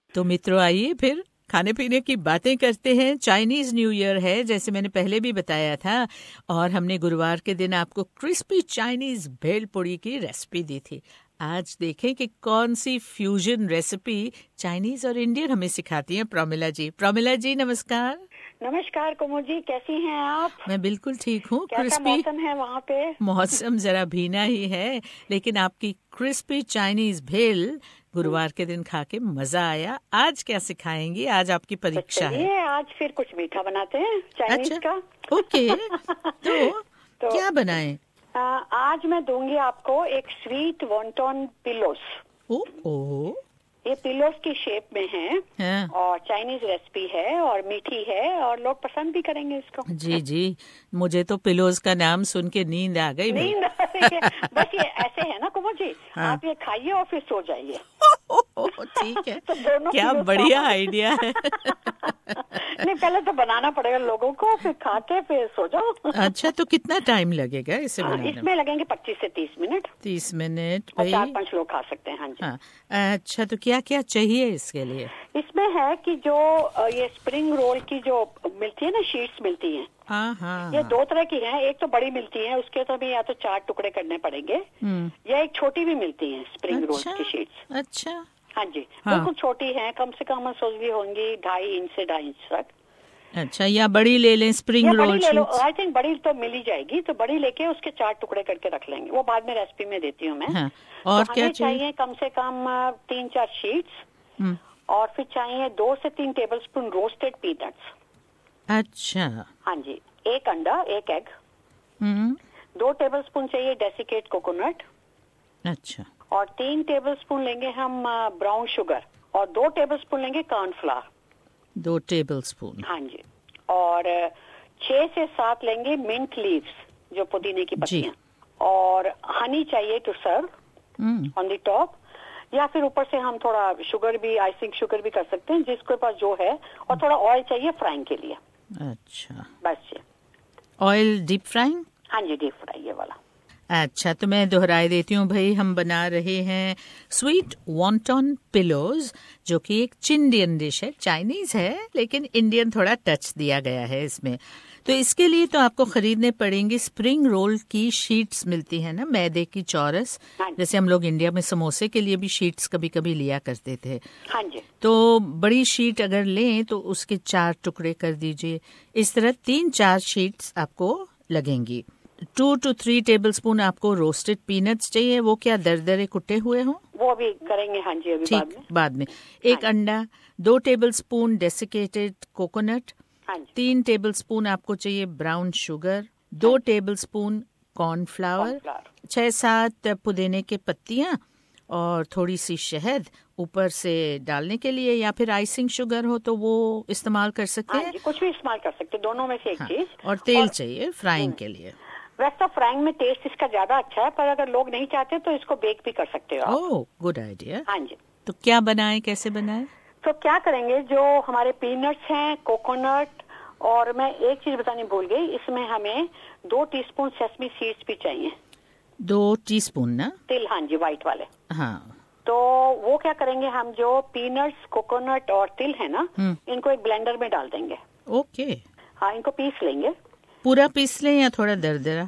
तो मित्रों, आइए फिर खाने पीने की बातें करते हैं। चाइनीज न्यू ईयर है, जैसे मैंने पहले भी बताया था, और हमने गुरुवार के दिन आपको क्रिस्पी चाइनीज भेलपुरी की रेसिपी दी थी। आज देखें कि कौन सी फ्यूजन रेसिपी चाइनीज और इंडियन हमें सिखाती हैं प्रमिला जी। प्रमिला जी नमस्कार। नमस्कार कुमुद जी, कैसी हैं आप? मैं बिल्कुल ठीक हूँ। कैसा मौसम है वहाँ पे? मौसम जरा भीना ही है, लेकिन आपकी क्रिस्पी चाइनीज भेल गुरुवार के दिन खा के मजा आया। आज क्या सिखाएंगी? आज आपकी परीक्षा है। आज फिर कुछ मीठा बनाते हैं चाइनीज अच्छा, का। ओके। तो क्या बनाएं? आज मैं दूंगी आपको एक स्वीट वॉन्टन पिलोस। ओ ये पिलोस की शेप में है। हाँ। और चाइनीज रेसिपी है और मीठी है और लोग पसंद भी करेंगे इसको। जी जी, मुझे तो पिलोस का नाम सुन के नींद आ गई। नींद आ रही है। बस ये ऐसे है ना कुमुद जी, हाँ। आप ये खाइए और फिर सो जाइए। ठीक है। तो दोनों क्या बढ़िया आइडिया है। नहीं, पहले तो बनाना पड़ेगा लोगों को, फिर खा के फिर सो जाओ। अच्छा, तो कितना टाइम लगेगा इसे बनाने में? इसमें लगेंगे 25 से 30 मिनट। 30 मिनट और भाई। 4-5 लोग खा सकते हैं। हाँ जी। हाँ, अच्छा, तो क्या क्या चाहिए इसके लिए? इसमें है कि जो ये स्प्रिंग रोल की जो मिलती है ना, शीट्स मिलती हैं। हाँ। ये 2 तरह की हैं। एक तो बड़ी मिलती है, उसके तो भी या तो 4 टुकड़े करने पड़ेंगे, या एक छोटी भी मिलती है स्प्रिंग रोल की शीट्स। अच्छा। हाँ जी, हाँ। बिल्कुल छोटी है, कम से कम सोचती होंगी 2.5 इंच से 2.5 इंच तक। अच्छा, या बड़ी ले लें स्प्रिंग रोल बड़ी ले लो। शीट्स? आई थिंक बड़ी तो मिल ही जाएगी, तो बड़ी लेके उसके 4 टुकड़े करके रख लेंगे। वो बाद में रेसिपी में देती हूँ मैं। हाँ। और तो क्या हमें चाहिए कम से कम 3-4 शीट्स। और फिर चाहिए 2 से 3 टेबलस्पून रोस्टेड पीनट्स। अच्छा। हाँ जी, 1 अंडा, 1 एग। 2 टेबलस्पून चाहिए डेसिकेट कोकोनट। अच्छा। और 3 टेबलस्पून लेंगे हम ब्राउन शुगर। और 2 टेबलस्पून लेंगे कॉर्नफ्लावर। 2 टेबलस्पून। हाँ जी। और 6 से 7 लेंगे मिंट लीव्स, जो पुदीने की पत्तियां। और हनी चाहिए to serve on the top. या फिर ऊपर से हम थोड़ा शुगर भी, आइसिंग शुगर भी कर सकते हैं, जिसके पास जो है। और थोड़ा ऑयल चाहिए फ्राइंग के लिए। अच्छा, बस ये। Oil deep frying? हाँ जी, डीप फ्राई ये वाला। अच्छा, तो मैं दोहराई देती हूँ भाई। हम बना रहे हैं स्वीट वॉन्टन पिलोज, जो कि एक चिंडियन डिश है। चाइनीज है लेकिन इंडियन थोड़ा टच दिया गया है इसमें। तो इसके लिए तो आपको खरीदने पड़ेंगे स्प्रिंग रोल की शीट्स मिलती है ना, मैदे की चौरस। जैसे हम लोग इंडिया में समोसे के लिए भी शीट्स कभी कभी लिया करते थे। हाँ जी। तो बड़ी शीट अगर लें तो उसके 4 टुकड़े कर दीजिए। इस तरह 3-4 शीट्स आपको लगेंगी। 2 to 3 टेबलस्पून आपको रोस्टेड पीनट्स चाहिए। वो क्या दरदरे कुटे हुए हों? वो भी करेंगे। हाँ जी, अभी बाद में। 1 अंडा, 2 टेबलस्पून डेसिकेटेड कोकोनट, 3 टेबलस्पून आपको चाहिए ब्राउन शुगर, 2 टेबलस्पून कॉर्नफ्लावर, 6-7 पुदीने के पत्तियां, और थोड़ी सी शहद ऊपर से डालने के लिए। या फिर आइसिंग शुगर हो तो वो इस्तेमाल कर सकते हैं। कुछ भी इस्तेमाल कर सकते हैं, दोनों में से एक चीज। और तेल चाहिए फ्राइंग के लिए। वैसे तो फ्राइंग में टेस्ट इसका ज्यादा अच्छा है, पर अगर लोग नहीं चाहते तो इसको बेक भी कर सकते हो आप। Oh, good idea. हाँ जी। तो क्या बनाएं, कैसे बनाएं? तो क्या करेंगे, जो हमारे पीनट्स हैं, कोकोनट, और मैं एक चीज बतानी भूल गई, इसमें हमें 2 टीस्पून सेसमी सीड्स भी चाहिए। 2 टीस्पून ना? तिल, हाँ जी, व्हाइट वाले। हाँ। तो वो क्या करेंगे, हम जो पीनट्स, कोकोनट और तिल है ना, इनको एक ब्लेंडर में डाल देंगे। ओके। हाँ, इनको पीस लेंगे। पूरा पीस लें या थोड़ा दरदरा?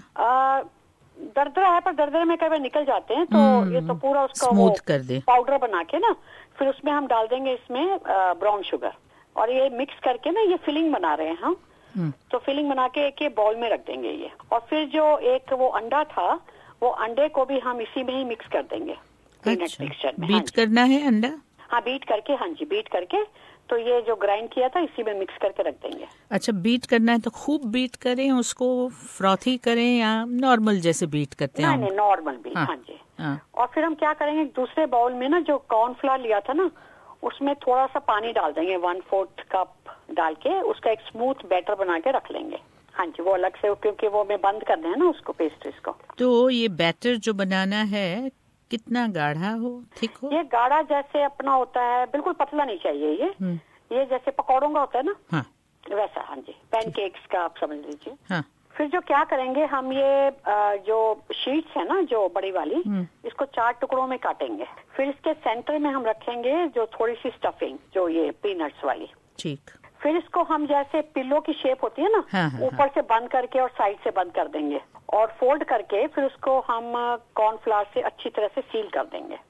दरदरा है, पर दरदरे में कई बार निकल जाते हैं, तो ये तो पूरा उसका स्मूथ कर दे। पाउडर बना के ना, फिर उसमें हम डाल देंगे इसमें ब्राउन शुगर। और ये मिक्स करके ना, ये फिलिंग बना रहे हैं हम। तो फिलिंग बना के एक बाउल में रख देंगे ये। और फिर जो एक वो अंडा था, वो अंडे को भी हम इसी में ही मिक्स कर देंगे। अच्छा, मिक्सचर में बीट करना है अंडा? हाँ, बीट करके। हाँ जी, बीट करके। तो ये जो ग्राइंड किया था इसी में मिक्स करके रख देंगे। अच्छा, बीट करना है तो खूब बीट करें उसको, फ्रॉथी करें, या नॉर्मल जैसे बीट करते हैं? नहीं, नॉर्मल बीट। हाँ जी। और फिर हम क्या करेंगे, दूसरे बाउल में ना जो कॉर्नफ्लावर लिया था ना, उसमें थोड़ा सा पानी डाल देंगे, 1/4 कप डाल के उसका एक स्मूथ बैटर बना के रख लेंगे। हाँ जी, वो अलग से, क्योंकि वो में बंद कर दें ना उसको, पेस्ट्रीज को। तो ये बैटर जो बनाना है कितना गाढ़ा हो, थिक हो? ये गाढ़ा जैसे अपना होता है, बिल्कुल पतला नहीं चाहिए ये जैसे पकौड़ों का होता है ना। हाँ। वैसा। हाँ जी, पैनकेक्स का आप समझ लीजिए। हाँ। फिर जो क्या करेंगे हम, ये जो शीट्स है ना जो बड़ी वाली, इसको 4 टुकड़ों में काटेंगे। फिर इसके सेंटर में हम रखेंगे जो थोड़ी सी स्टफिंग, जो ये पीनट्स वाली। ठीक। फिर इसको हम जैसे पिल्लो की शेप होती है ना, ऊपर से बंद करके और साइड से बंद कर देंगे, और फोल्ड करके फिर उसको हम कॉर्नफ्लावर से अच्छी तरह से सील कर देंगे।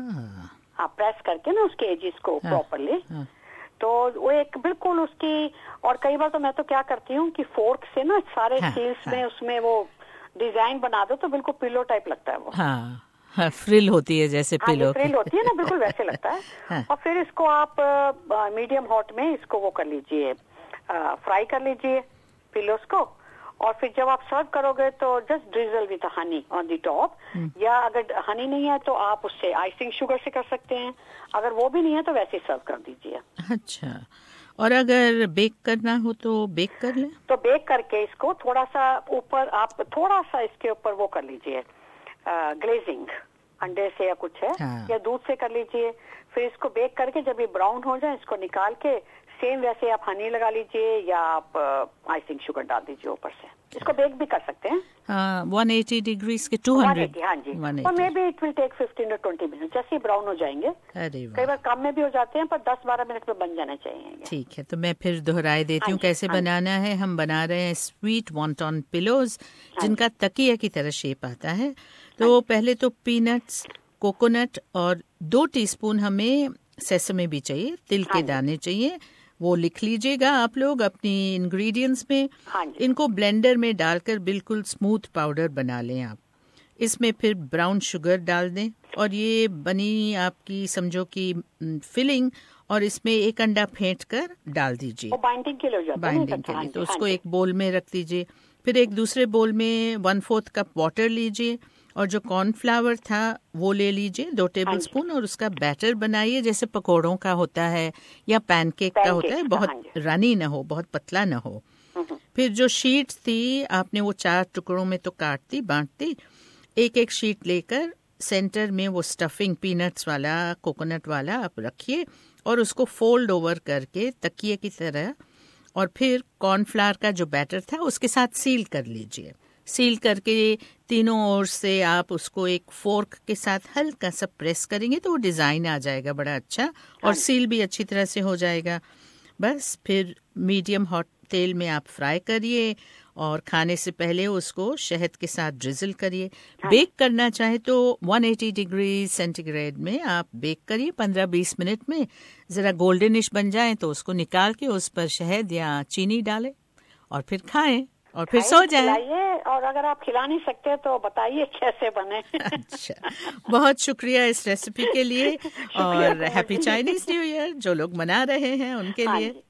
हाँ, प्रेस करके ना उसके एजेस को प्रॉपरली। तो वो एक बिल्कुल उसकी, और कई बार तो मैं तो क्या करती हूँ कि फोर्क से ना सारे सील्स में उसमें वो डिजाइन बना दो, तो बिल्कुल पिलो टाइप लगता है वो। हाँ, फ्रिल होती है जैसे पिलो फ्रिल होती है ना, बिल्कुल वैसे लगता है। और फिर इसको आप मीडियम हॉट में इसको वो कर लीजिए, फ्राई कर लीजिए पिलोस को। और फिर जब आप सर्व करोगे तो just drizzle with honey on the top, या अगर हनी नहीं है तो आप उससे आइसिंग शुगर से कर सकते हैं, अगर वो भी नहीं है तो वैसे सर्व कर दीजिए। अच्छा, और अगर बेक करना हो तो बेक कर लें? तो बेक करके इसको थोड़ा सा ऊपर, आप थोड़ा सा इसके ऊपर वो कर लीजिए, ग्लेजिंग अंडे से या कुछ है, या दूध से कर लीजिए। फिर इसको बेक करके जब ये ब्राउन हो जाए इसको निकाल के सेम वैसे आप हनी लगा लीजिए, या आप आइसिंग शुगर डाल दीजिए ऊपर से। इसको बेक भी कर सकते हैं 180 डिग्रीज के 200। हाँ जी, और maybe it will take 15 to 20 minute, जैसे ही ब्राउन हो जाएंगे। कई बार कम में भी हो जाते हैं, पर 10-12 मिनट में बन जाने चाहिए। ठीक है, तो मैं फिर दोहराई देती हूँ कैसे बनाना है। हम बना रहे हैं स्वीट वॉन्टन पिलोज, जिनका तकिया की तरह शेप आता है। तो पहले तो पीनट्स, कोकोनट और 2 टीस्पून हमें सेसमे भी चाहिए, तिल के दाने चाहिए। वो लिख लीजिएगा आप लोग अपनी इंग्रेडिएंट्स में। इनको ब्लेंडर में डालकर बिल्कुल स्मूथ पाउडर बना लें आप। इसमें फिर ब्राउन शुगर डाल दें, और ये बनी आपकी समझो कि फिलिंग, और इसमें 1 अंडा फेंट कर डाल दीजिए बाइंडिंग के लिए। तो उसको एक बोल में रख दीजिए। फिर एक दूसरे बोल में 1/4 कप वाटर लीजिए, और जो कॉर्नफ्लावर था वो ले लीजिए 2 टेबलस्पून, और उसका बैटर बनाइए जैसे पकोड़ों का होता है या पैनकेक का होता है, बहुत रनी ना हो, बहुत पतला ना हो। फिर जो शीट्स थी आपने वो 4 टुकड़ों में तो काट दी, बांट दी। एक शीट लेकर सेंटर में वो स्टफिंग पीनट्स वाला, कोकोनट वाला आप रखिए, और उसको फोल्ड ओवर करके तकिए की तरह, और फिर कॉर्नफ्लावर का जो बैटर था उसके साथ सील कर लीजिए। सील करके तीनों ओर से आप उसको एक फोर्क के साथ हल्का सा प्रेस करेंगे तो वो डिजाइन आ जाएगा बड़ा अच्छा, और सील भी अच्छी तरह से हो जाएगा। बस फिर मीडियम हॉट तेल में आप फ्राई करिए, और खाने से पहले उसको शहद के साथ ड्रिजल करिए। बेक करना चाहे तो 180 डिग्री सेंटीग्रेड में आप बेक करिए 15-20 मिनट में। जरा गोल्डनिश बन जाए तो उसको निकाल के उस पर शहद या चीनी डालें, और फिर खाएं, और फिर सो जाए। और अगर आप खिला नहीं सकते तो बताइए कैसे बने। अच्छा, बहुत शुक्रिया इस रेसिपी के लिए, और हैप्पी चाइनीज न्यू ईयर जो लोग मना रहे हैं उनके लिए।